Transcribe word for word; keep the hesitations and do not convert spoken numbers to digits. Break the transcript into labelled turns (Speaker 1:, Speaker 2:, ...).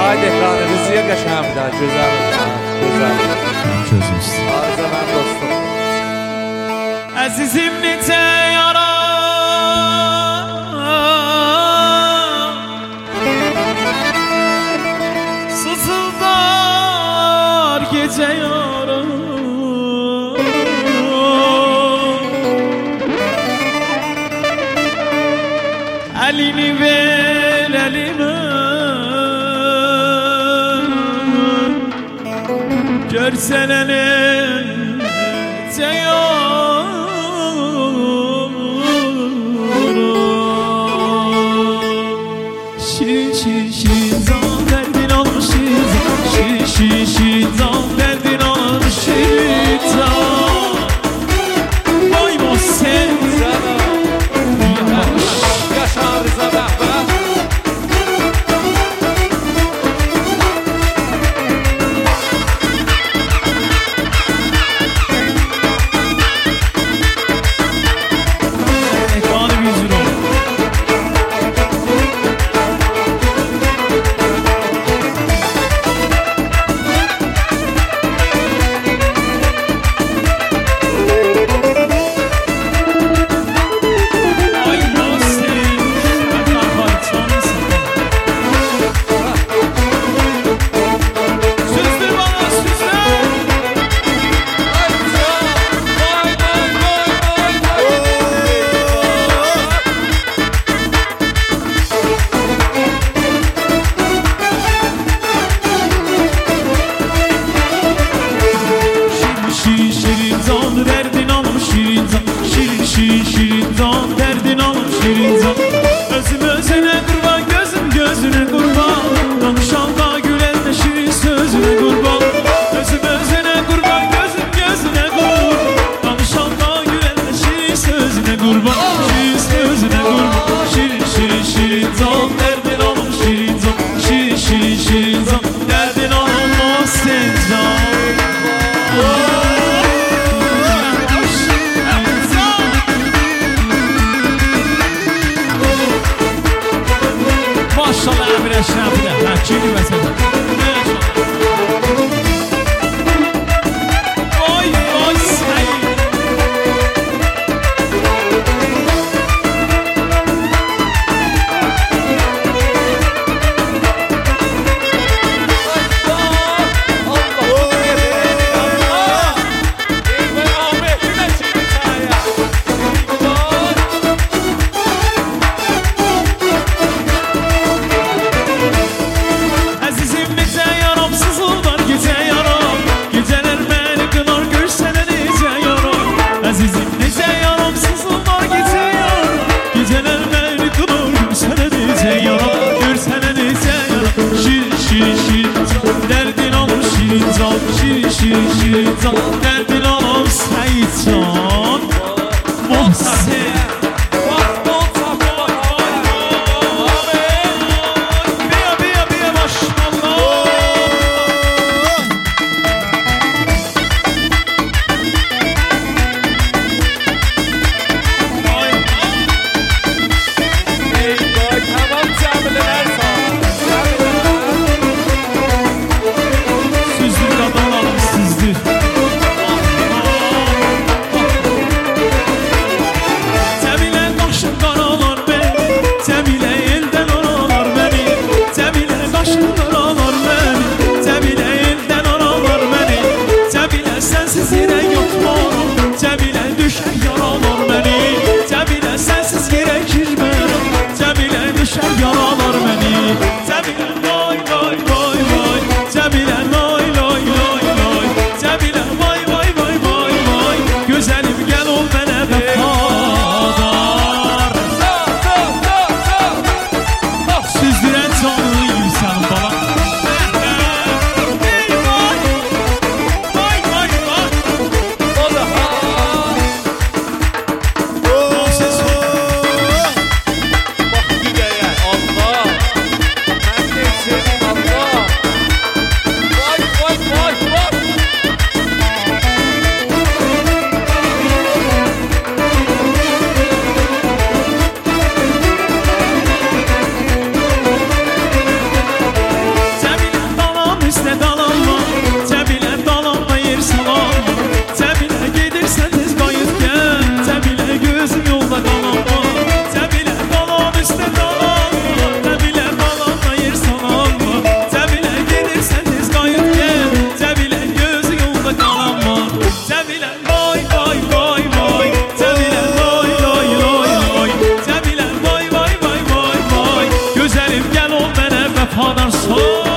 Speaker 1: Haydi ekranı rüzüye qəşəng bir daha gözəl gözəl.
Speaker 2: Gözümüz.
Speaker 1: Arıza mən dostum.
Speaker 2: Əzizim necə yara sızıldar gecə yara elini ver elime görsen elin şirin şirin şirin zan derdin olmuş şirin şirin şirin şirin zan derdin olmuş şirin zan vay mo sen
Speaker 1: Yaşa Arıza bəhbə.
Speaker 2: Şirin şirin zan derdin olmuş şirin zan özüm özüne kurban gözüm gözüne kurban konuşan da gülen de şirin sözüne kurban özüm özüne kurban gözüm gözüne kurban konuşan da gülen de şirin sözüne kurban şirin sözüne kurban şirin şirin şirin zan derdin olmuş şirin zan şirin şirin şirin zan derdin olmuş sen zan Maşallah Əmir Əşrəfdə, Həkini məsələ. Oy, oy, səyin. Şirin şirin şirin zan derdin olmuş Seyitcan Muhsin Biya biya biya maşallah
Speaker 1: Tamam cəmilələr sağ
Speaker 2: Süzdür qadınlarım süzdür Cəmilə qaşın qaralar beni Cəmilə eldən aralar beni Cəmilə qaşın qaralar beni Cəmilə eldən aralar beni Cəmilə sənsiz yerə yutmaram Cəmilə düşər yaralar beni Cəmilə sənsiz yerə girmərəm Cəmilə düşər yaralar beni Cəmilə loy loy loy loy Cəmilə loy loy loy loy Cəmilə vay vay vay vay vay Gözəlim gəl ol mənə vəfadar Süzdürən canlıyım sənin bala vəfadar son